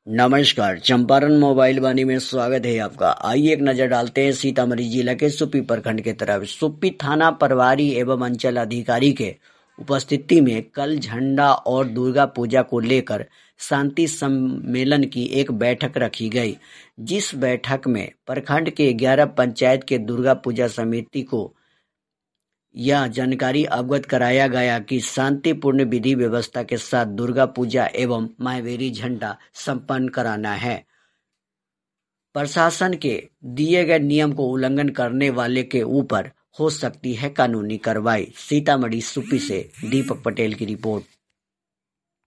नमस्कार, चंपारण मोबाइल वाणी में स्वागत है आपका। आइए एक नजर डालते हैं सीतामढ़ी जिला के सुप्पी प्रखंड के तरफ। सुप्पी थाना प्रभारी एवं अंचल अधिकारी के उपस्थिति में कल झंडा और दुर्गा पूजा को लेकर शांति सम्मेलन की एक बैठक रखी गई, जिस बैठक में प्रखंड के 11 पंचायत के दुर्गा पूजा समिति को यह जानकारी अवगत कराया गया कि शांतिपूर्ण विधि व्यवस्था के साथ दुर्गा पूजा एवं महावीरी झंडा संपन्न कराना है। प्रशासन के दिए गए नियम को उल्लंघन करने वाले के ऊपर हो सकती है कानूनी कार्रवाई। सीतामढ़ी सुप्पी से दीपक पटेल की रिपोर्ट।